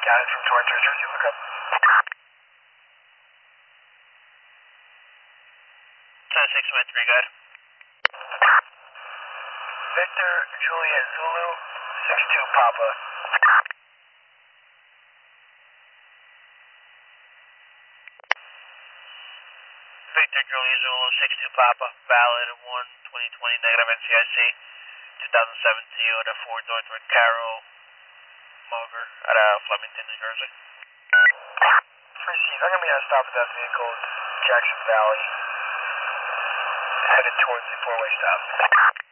Got it from Torrance, New Jersey. Look up. 623, good. Victor Juliet Zulu, 62 Papa. Victor Juliet Zulu, 62 Papa, valid 1-2020, negative NCIC, 2007 Toyota Ford Northwood Carol Moger out of Flemington, New Jersey. Receive. I'm going to be on a stop with that vehicle, Jackson Valley, headed towards the four-way stop.